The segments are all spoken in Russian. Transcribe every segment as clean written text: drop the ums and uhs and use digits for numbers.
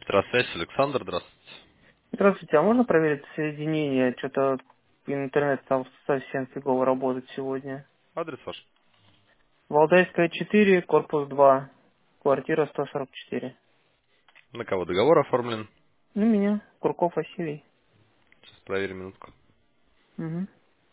Электросвязь, Александр, здравствуйте. Здравствуйте, а можно проверить соединение? Что-то интернет стал совсем фигово работать сегодня. Адрес ваш. Валдайская 4, корпус 2, квартира 144. На кого договор оформлен? Ну, меня, Курков Василий. Сейчас проверим минутку. Угу.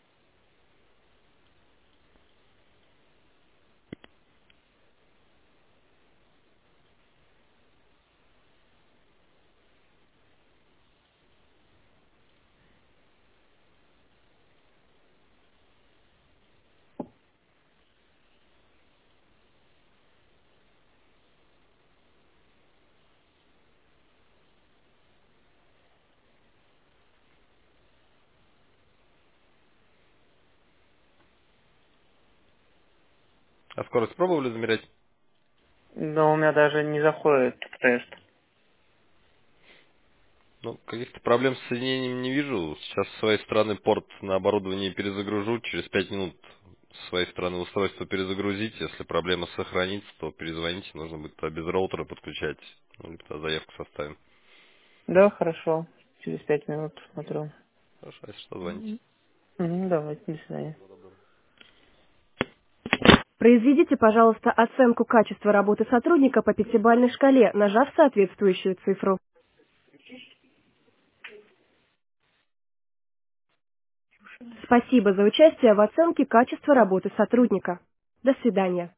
А скорость пробовали замерять? Да у меня даже не заходит тест. Ну, каких-то проблем с соединением не вижу. Сейчас с своей стороны порт на оборудовании перезагружу. Через 5 минут с своей стороны устройство перезагрузить. Если проблема сохранится, то перезвоните. Нужно будет без роутера подключать. Ну, либо тогда заявку составим. Да, хорошо. Через 5 минут смотрю. Хорошо, если что, звоните. Давайте, до свидания. Произведите, пожалуйста, оценку качества работы сотрудника по пятибалльной шкале, нажав соответствующую цифру. Спасибо за участие в оценке качества работы сотрудника. До свидания.